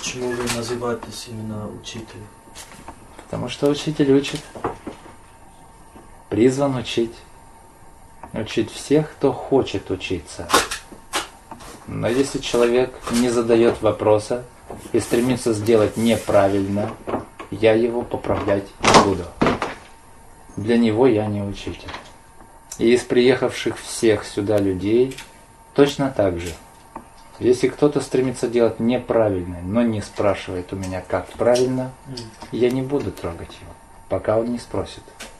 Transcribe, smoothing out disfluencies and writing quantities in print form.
Почему вы называетесь именно учителем? Потому что учитель учит. Призван учить. Учить всех, кто хочет учиться. Но если человек не задает вопроса и стремится сделать неправильно, я его поправлять не буду. Для него я не учитель. И из приехавших всех сюда людей точно так же. Если кто-то стремится делать неправильно, но не спрашивает у меня, как правильно, я не буду трогать его, пока он не спросит.